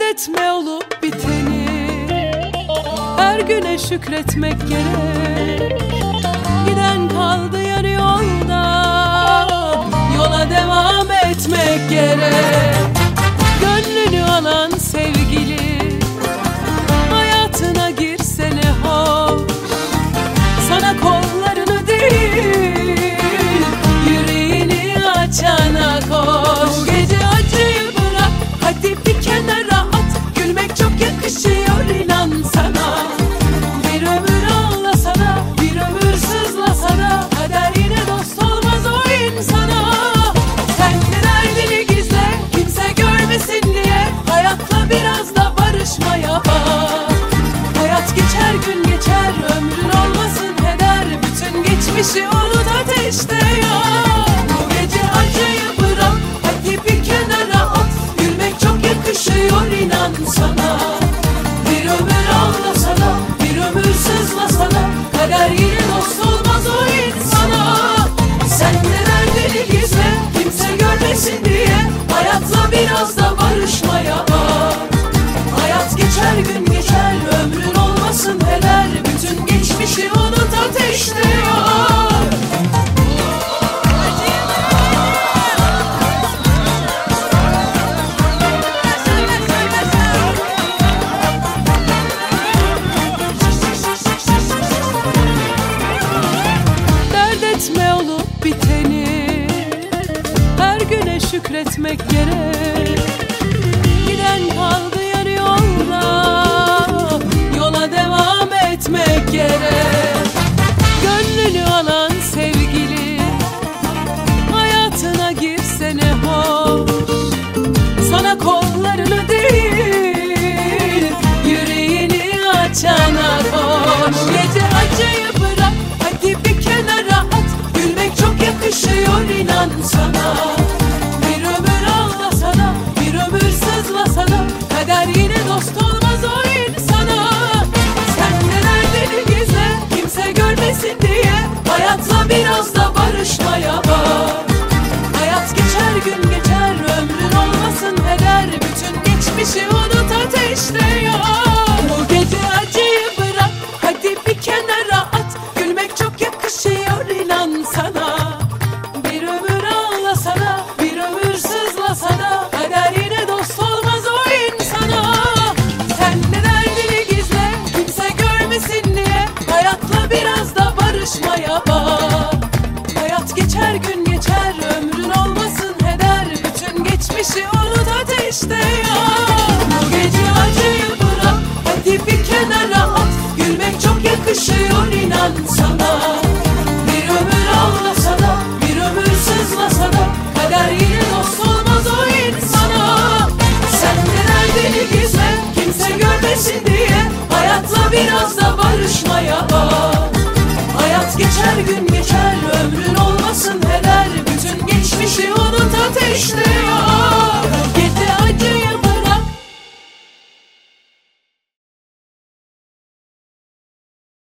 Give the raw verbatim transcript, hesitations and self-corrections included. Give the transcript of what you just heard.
etme olup biteni, her güne şükretmek gerek. Giden kaldı yarı yolda, yola devam etmek gerek. Gönlünü alan sevgili hayatına girse ne hoş. Sana kollarını değil, yüreğini açana koş. Bu gece acıyı bırak, hadi bir kenara at. Gülmek çok yakışıyor, inan sana. Bir ömür ağlasana, bir ömür sızlasana, kader yine dost olmaz o insana. Sen de derdini gizle, kimse görmesin diye, hayatla biraz da barışmaya bak. Hayat geçer, gün geçer, ömrün olmasın heder. Bütün geçmişi unut, ateşte yak. Bu gece acıyı bırak, hadi bir kenara at. Gülmek çok yakışıyor, inan sana. Bir ömür ağlasana, bir ömür sızlasana, kader yine dost olmaz o insana. Sen de derdini gizle, kimse görmesin diye, hayatla biraz da barışmaya bak. Hayat geçer, gün geçer, ömrün olmasın heder. Bütün geçmişi unut, ateşte yak. Dert etme olup biteni, her güne şükretmek gerek. Giden kaldı yarı yolda, yola devam etmek gerek. Gönlünü alan sevgili hayatına girse ne hoş. Sana kollarını değil, yüreğini açana koş. Bu gece acıyı bırak, hadi bir kenara at. Gülmek çok yakışıyor, inan sana. Bir ömür ağlasana, bir ömür sızlasana, kader yine dost olmaz o insana. Sen de derdini gizle, kimse görmesin diye, hayatla biraz da barışmaya bak. Hayat geçer, gün geçer, ömrün olmasın heder. Bütün geçmişi unut, ateşte yak. Bu gece acıyı bırak, hadi bir kenara at. Gülmek çok yakışıyor, inan sana. Bir ömür ağlasana, bir ömür sızlasana, kader yine dost olmaz o insana. Sen de derdini gizle, kimse görmesin diye, hayatla biraz da barışmaya bak. Hayat geçer, gün geçer, ömrün olmasın heder. Bütün geçmişi unut, ateşte yak. Bu gece acıyı bırak, hadi bir kenara at. Gülmek çok yakışıyor, inan sana. Bir ömür ağlasana, bir ömür sızlasana, kader yine dost olmaz o insana. Sen de derdini gizle, kimse görmesin diye, hayatla biraz da barışmaya bak. Hayat geçer, gün geçer,